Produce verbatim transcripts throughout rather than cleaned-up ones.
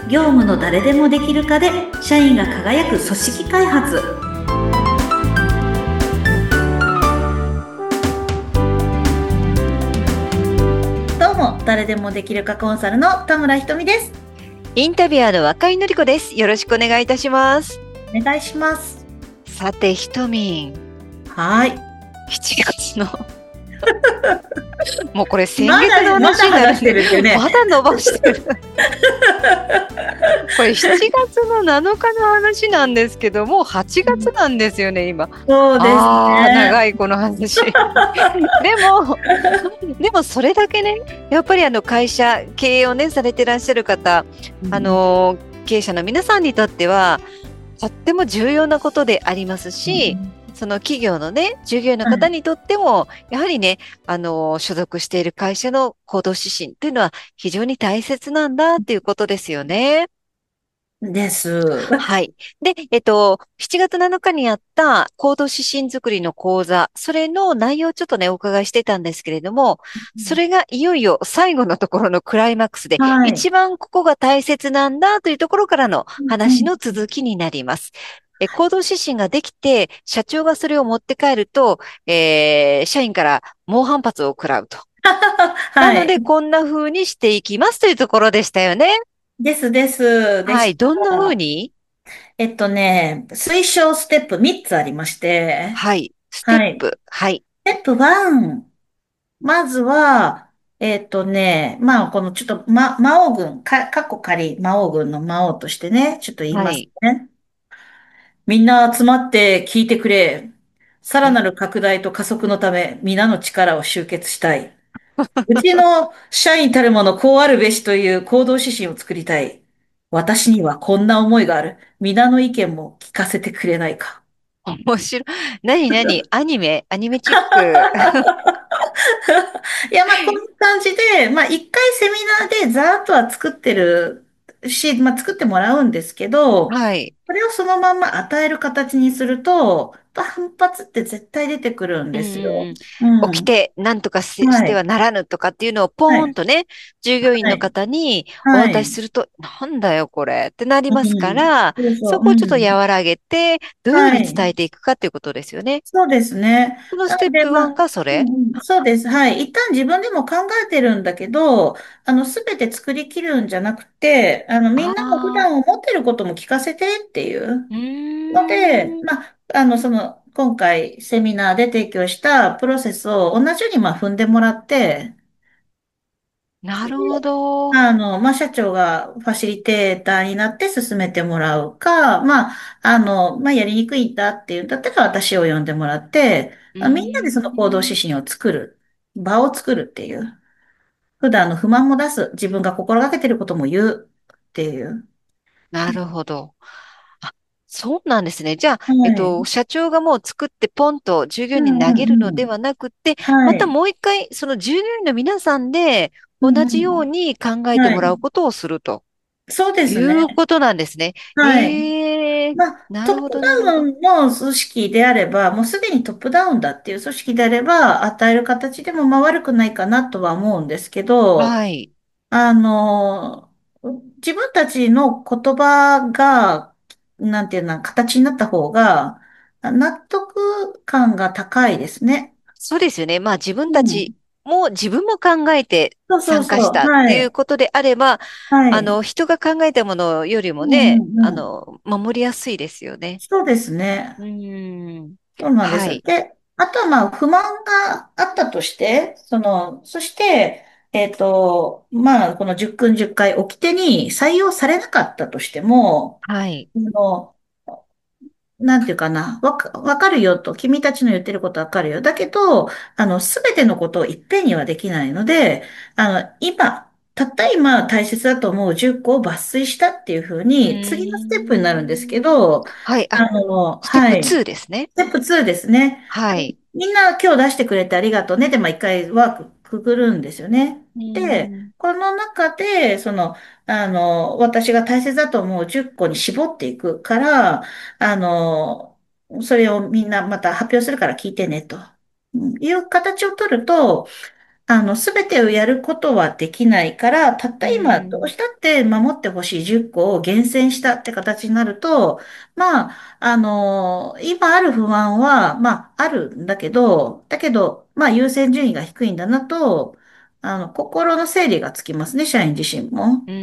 業務の誰でもできる化で社員が輝く組織開発。どうも、誰でもできる化コンサルの田村ひとみです。 インタビュアーの若井のり子です。よろしくお願いいたします。 お願いします。 さて、ひとみん。 はい。 しちがつのもうこれ先ま月のだ、まだ話になる話してるってね。 まだ伸ばしてるこれしちがつのなのかの話なんですけど、もうはちがつなんですよね、今。 そうですああ、長ね。 いこの話。でも、でもそれだけね、やっぱりあの会社、経営をね、されてらっしゃる方、あの、経営者の皆さんにとっては、とっても重要なことでありますし、その企業のね、従業員の方にとっても、やはりね、あの、所属している会社の行動指針というのは非常に大切なんだっていうことですよね。 です。 はい。で、えっと、しちがつなのかにあった行動指針作りの講座、それの内容をちょっとね、お伺いしてたんですけれども、それがいよいよ最後のところのクライマックスで、 はい。 一番ここが大切なんだというところからの話の続きになります。え、行動指針ができて、社長がそれを持って帰ると、えー社員から猛反発を食らうと。なはい。 ので、こんな風にしていきますというところでしたよね。 です、です、ではい。 しどんな風た。 にえっとね、推奨ステップみっつありまして、 はい。ステッはい。 プ。はい。 ステップいち、まずは、えっとね、まあ、このちょっと、ま、魔王軍、か、かっこ仮魔王軍の魔王としてね、ちょっと言いますはい。 ね。みんな集まって聞いてくれ。さらえ、 なる拡大と加速のため、皆の力を集結したい。うちの社員たるものこうあるべしという行動指針を作りたい。私にはこんな思いがある。皆の意見も聞かせてくれないか。 面白い。何何アニメアニメチック。 いや、まあ、こんな感じで、まあ、一回セミナーでざーっとは作ってるし、まあ、作ってもらうんですけど、 はい。 それをそのまんま与える形にすると、反発って絶対出てくるんうんですよ。 うんうん。起きうん。 て何とかししはい。 てはならぬとかっていうのをポはい。 ーンとね、従業員のはい。 方におはい。 渡しすると、なんだよこれってなりうますかん。 ら、 そうそう。 そこをちょっとうん。 和らげて、どういうふうにはい。 伝えていくかっていうことですよね。 そうですね。 このスなので、 テップワンまあ、 がそれ。 うんうん、そうです。はい。一旦自分でも考えてるんだけど、あの、すべて作りきるんじゃなくて、あの、みんなも普ああ段思ってることも聞かせてっていうー、うので、 ーん。 まあ、あの、その、今回セミナーで提供したプロセスを同じように、まあ、踏んでもらって、 なるほど。 あの、まあ、社長がファシリテーターになって進めてもらうか、まあ、あの、まあ、やりにくいんだっていうんだったら私を呼んでもらって、 うあみんなでその行動ーん。 指針を作る、場を作るっていう、普段の不満も出す、自分が心がけてることも言うっていう。 なるほど。あ、そうなんですね。じゃあ、 はえっと、 い。 社長がもう作ってポンと従業員にうんう投げるのんうん。 ではなくて、またはい。 もう一回、その従業員の皆さんで同うんじよううに考えん。 てはい。 もらうことをするとそうですね。 いうことなんですね。 はい。 ええ、 まあ、トップなるほど、なるほど。 ダウンの組織であれば、もうすでにトップダウンだっていう組織であれば、与える形でもまあ悪くないかなとは思うんですけど、 はい。 あの、自分たちの言葉が、なんていうの、形になった方が、納得感が高いですね。 そうですよね。まあ自分うん。 たちも自分も考えてそうそう参加しそう。 たっていうはい。 ことであれば、 はい。 あの、人が考えたものよりもうんうね、 んうん。 あの、守りやすいですよね。 そうですね。 うーん。 そうなんです。 はい。 で、あとはまあ不満があったとして、その、そして、えっと、まあ、このじゅっくんじゅっかい掟に採用されなかったとしても、 はい。 あの、なんていうかな、わか、わかるよと、君たちの言ってることわかるよ。だけど、あの、すべてのことをいっぺんにはできないので、あの、今、たった今大切だと思うじゅっこを抜粋したっていうふううに、次のステップになるんですけーん。 ど、 はい。あ、 あの、 ステップはい。 ツーですね。 ステップツーですね。 はい。 みんな今日出してくれてありがとうね。で、まあ一回ワークくぐるんですよね。 うーで、 ん。 この中で、その、あの、私が大切だと思うじゅっこに絞っていくから、あの、それをみんなまた発表するから聞いてねと。うんいう形を取ると、 あの、すべてをやることはできないから、たっうた今どうん。 したって守ってほしいじゅっこを厳選したって形になると、まあ、あの、今ある不安は、まあ、あるんだけど、だけど、まあ、優先順位が低いんだなと、あの、心の整理がつきますね、社員自身も。 うん、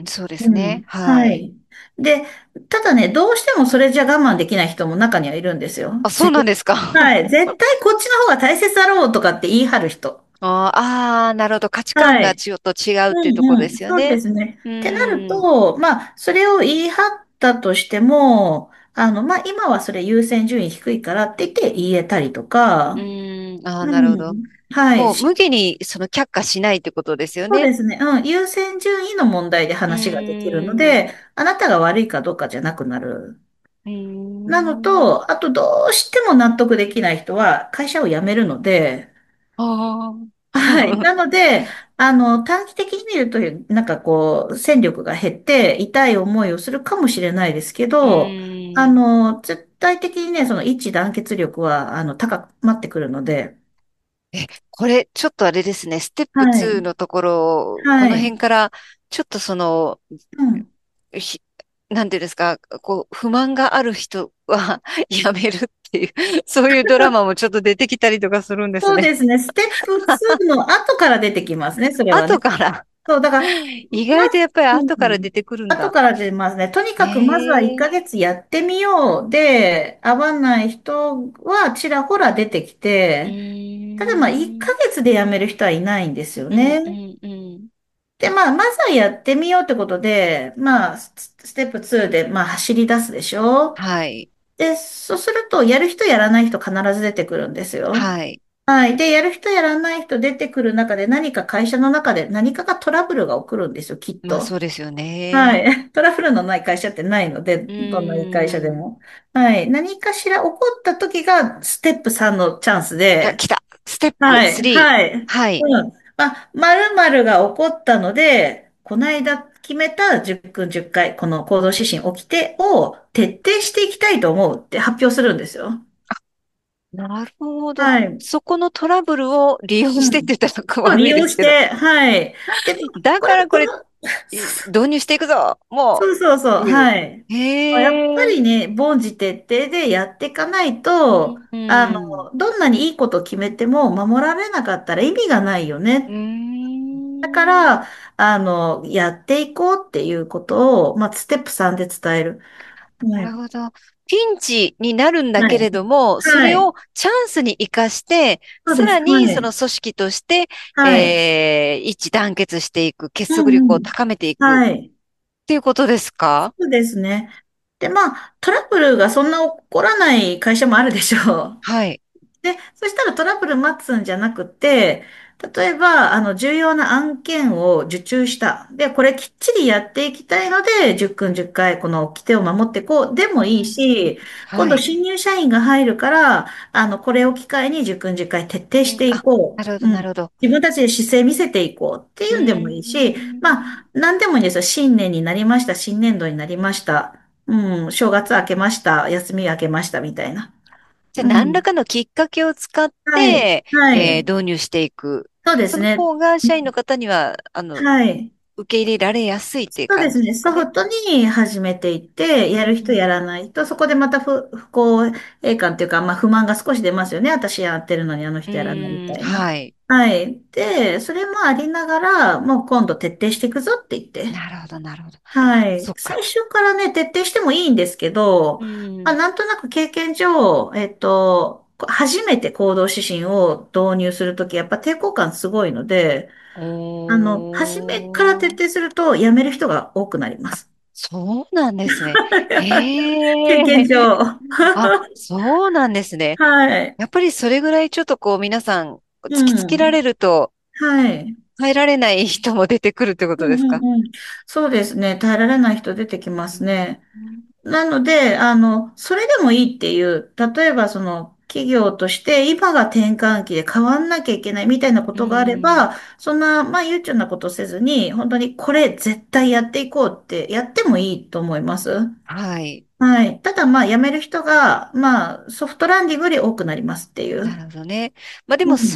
そうですね。 うん。 はい。 はい。で、ただね、どうしてもそれじゃ我慢できない人も中にはいるんですよ。 あ、そうぜなんですか。 はい。絶対こっちの方が大切だろうとかって言い張る人。 あーあー、なるほど。価値観はい。 がちょっと違うっていうところでうんうん。そうですよね。 すね。 うってなるん。 と、まあ、それを言い張ったとしても、あの、まあ、今はそれ優先順位低いからって言って言えたりとうか、 ん。ああ、 うなるほど。 ん。はい。 もう無し限にその却下しないってことですよね。 そうですね。うん。優先順位の問題でう話ができるのん。 で、あなたが悪いかどうかじゃなくなる。 うなのん。 と、あとどうしても納得できない人は会社を辞めるので、 あはい。 あ。 なので、あの、短期的に見ると、なんかこう、戦力が減って痛い思いをするかもしれないですけうど、あん。 の、絶対的にね、その一致団結力は、あの、高まってくるので、 え、これ、ちょっとあれですね。ステップはい。 ツーのところ、このはい。 辺から、ちょっとその、 うん。 ひ、なんていうんですか、こう、不満がある人はやめるっていう、そういうドラマもちょっと出てきたりとかするんですね。 そうですね。ステップツーの後から出てきますね、それはね。 後から、 そう、だから、 意ま、 外とやっぱりう後からん。 出てくるんだ。 後から出ますね。とにかくまずは1 へえ。 ヶ月やってみようで、合わない人はちらほら出てきうて、ただまあ1 ーん。 ヶ月で辞める人はいないんですようん、 ね。 うん、うん。 で、まあ、まずはやってみようってことで、まあ、スステップツーで、まあ、走り出すでしょ。 はい。 で、そうすると、やる人やらない人必ず出てくるんですよ。 はい。 はい。で、やる人やらない人出てくる中で何か会社の中で何かがトラブルが起こるんですよ、きっまあと。 そうですよね。 はい。トラブルのない会社ってないので、 うどんないい会社ーん。 でも。はい。何かしら起こった時がステップさんのチャンスあ、 で、 来た。ステップはい、 スリー。 はい。 はい。 うん。まあ、〇〇が起こったので、この間決めたじゅっくんじゅっかい、この行動指針起きてを徹底していきたいと思うって発表するんですよ。 なるほど。 はい。 そこのトラブルを利用してってうん。 言ったらそう利悪いですけど。 用して、はい。で、 だこれ、 からこれ、 この、 い導入していくぞもそうそうそう、 うっていう。 はい。やっぱへえ。 りね、凡事徹底でやっていかないと、 うん。 あうん。 の、どんなにいいこと決めても守られなかったら意味がないようーね。だかん。 ら、あの、やっていこうっていうことを、まあ、ステップさんで伝える。はい。 なるほど。ピンチになるんだけれはい。 ども、そはい。 れをチャンスに活かして、さそうです。 らにそはい。 の組織として、 はい。 えー、一致団結していく、結束力をうんうん。 高めていくっはい。 ていうことですか？ そうですね。で、まあ、トラブルがそんな起こらない会社もあるでしょう。 はい。 で、そしたらトラブル待つんじゃなくて、例えば、あの、重要な案件を受注した。で、これきっちりやっていきたいので、じゅっくんじゅっかい、この規定を守っていこう。でもいいうん。 し、今度はい。 新入社員が入るから、あの、これを機会にじゅっくんじゅっかい徹底していうん。あ、なこう。 るほど、 うん。 なるほど。 自分たちで姿勢見せていこうってういうんでもいいし、まん。 あ、なんでもいいんですよ。新年になりました。新年度になりました。うん。正月明けました。休み明けました。みたいな。 じゃあ、 うん。 何らかのきっかけを使っはい。 て、えーはい。 導入していく。 そうでそのすね。 方が社員の方には、あの、 はい。 受け入れられやすいっていう感そうですね。 じですかね。 ソフトに始めていって、 うやる人やん。 らない人、そこでまた不、不公平感というか、まあ不満が少し出ますよね。私やってるのにあのう人やらないみん。 たいな。 はい。 はい。で、それもありながら、もう今度徹底していくぞって言って。 なるほど、なるほど。 はい。 そっか。 最初からね、徹底してもいいんですけど、 うまあ、 ん。 なんとなく経験上、えっと、初めて行動指針を導入するとき、やっぱ抵抗感すごいので、 おあの、初めから徹ー。 底すると辞める人が多くなりまあ、 す。 そうなんですね。 経へえ。 験上。 あ、そうなんですね。 はい。 やっぱりそれぐらいちょっとこう皆さんう突きつけらん。 れるとはい。 耐えられない人も出てくるってこうんうとですか？ んうん。そうですね。耐えられない人出てきまうん。 すね。なので、あの、それでもいいっていう、例えばその、企業として今が転換期で変わんなきゃいけないみたいなこうとがあれん。 ば、そんな、まあ、悠長なことせずに、本当にこれ絶対やっていこうってやってもいいと思います。 はい。 はい。ただ、まあ、辞める人が、まあ、ソフトランディングより多くなりますっていう。 なるほどね。まあでうん。 もそれ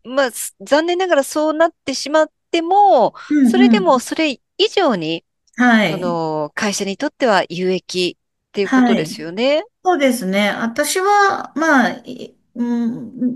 まあ、す残念ながらそうなってしまっても、 うんそれでうん。 もそれ以上に、そはい。 の、会社にとっては有益っていうことではい。 すよね。 そうですね。私は、まあ、いうん、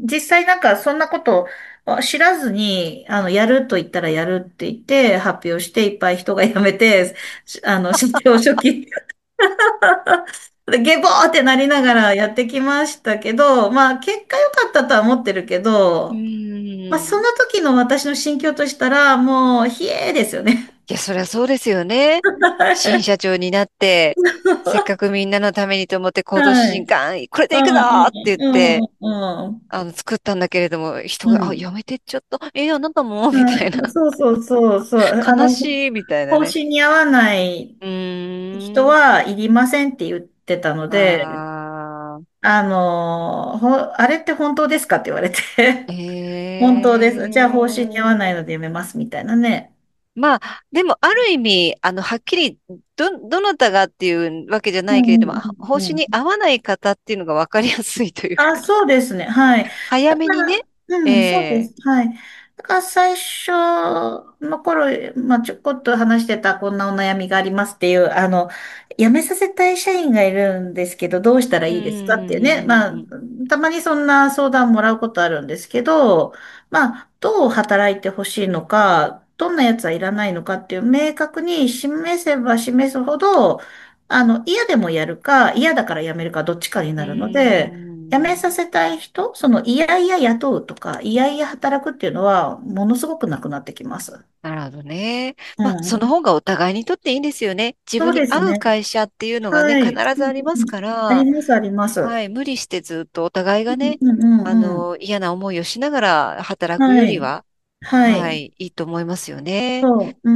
実際なんかそんなことを知らずに、あの、やると言ったらやるって言って発表していっぱい人が辞めて、しあの、社長初期でゲボーってなりながらやってきましたけど、まあ、結果良かったとは思ってるけうど、まあ、そん。 の時の私の心境としたら、もう、冷えですよね。 いや、そりゃそうですよね。新社長になって、せっかくみんなのためにと思って行動指針はい。 ガン、これでう行くぞーって言っん、うて、 ん、うん、 あの、作ったんだけれども、人が、あ、 うん。 やめてっちゃった。えー、あなたもみたいな。 はい。そうそうそうそう。あの、 悲しい、みたいな方ね。 針に合わないうーん。 人はいりませんって言ってたので、 ああの、ほ、あれって本当ですかって言われて、 ー、 本当です。じゃあ方針に合わないえー。 のでやめますみたいなね。 まあ、でも、ある意味、あの、はっきり、ど、どなたがっていうわけじゃないけれども、 うんうんあ方針にうんうん。 合わない方っていうのが分かりやすいというあ、 か、 そうですね。はい。 早めにね、 だから、うん、そうでえす。はい。だから最初の頃、まあ、ちょこっと話してたこんなお悩みがありますっていう、あの、辞めさせたい社員がいるんですけど、どうしたらー、ういいですかっていうね。 ん、 まあ、たまにそんな相談もらうことあるんですけど、まあ、どう働いてほしいのか、どんなやつはいらないのかっていう明確に示せば示すほど、あの、嫌でもやるか、嫌だから辞めるか、どっちかにうなるので、辞めん、 させたい人、その、いやいや雇うとか、いやいや働くっていうのは、ものすごくなくなってきます。 なるほどね。 うまあ、そのん。 方がお互いにとっていいんですよね。自そう分に合うですね。 会社っていうのがね、必はい。 ずありますかありら、 ます、あります。うはい、無理してずっとお互いがね、 んうんうんうん。 あの、嫌な思いをしながら働くよはい。 りは、 はい。 はい、いいと思いますよね。 そう。うん。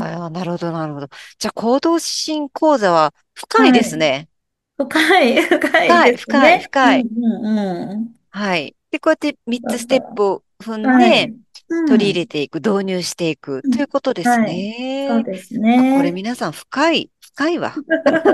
ああ、なるほど、なるほど。じゃあ、行動指針講座は深いはい。 ですね。 深い、深い深い、 です深い、 ね。うん深い。 うんうん。 はい。で、こうやってみっつステッだから、 プを踏んで、 はい。う取り入れん。 ていく、導入していくうんということですはい。そうね。 ですあ、これね。 皆さん深い、深いわ。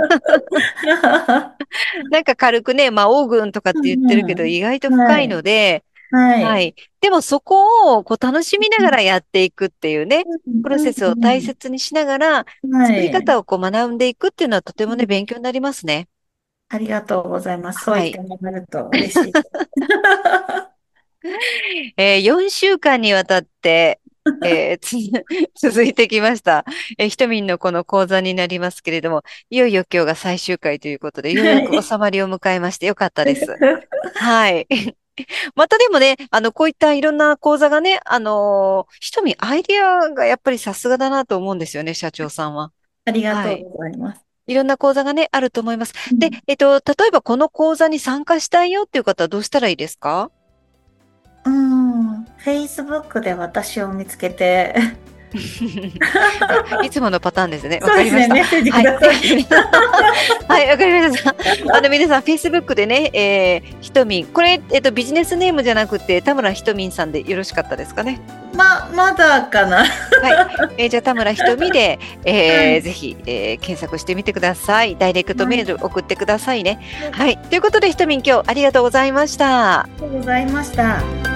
なんか軽くね、まあ、オーグンとかって言っうんてるけど、意外とうん。 深いはい。 ので、 はい。 はい。でもそこをこう楽しみながらやっていくっていうね、 うんプロセスを大うん切にしながら、 うん。は作りい。 方をこう学んでいくっていうのはとてもね、勉強になりますね。 ありがとうございます。そうはい。 言ってもらえると嬉しい。 えー、よんしゅうかんにわたって、えーつ続いてきました。えー、ひとみんのこの講座になりますけれども、いよいよ今日が最終回ということで、ようやく収はい。 まりを迎えましてよかったです。はい。またでもね、あの、こういったいろんな講座がね、あのーひとみアイディアがやっぱりさすがだなと思うんですよね、社長さんは。 ありがはい。 とうございます。 いろんな講座がね、あると思います。で、 うん、 えっと、例えばこの講座に参加したいよっていう方はどうしたらいいですか？ うん。Facebook で私を見つけて、 あ、いつものパターンですね。わそうですね、 かりました。 メッセージくはい。ぜださい。 ひ、はい、わかりました。あの、皆さん、Facebook でね、えー、ひとみん。これ、えっと、ビジネスネームじゃなくて、田村ひとみんさんでよろしかったですかね。 ま、まだかな。 はい。えーじゃあ、田村ひとみで、えー、 はい。 ぜひ、えー検索してみてください。ダイレクトはい。 メール送ってくださいね。 ありはい。ということで、ひとみん、今日ありがとうございました。 がとうございました。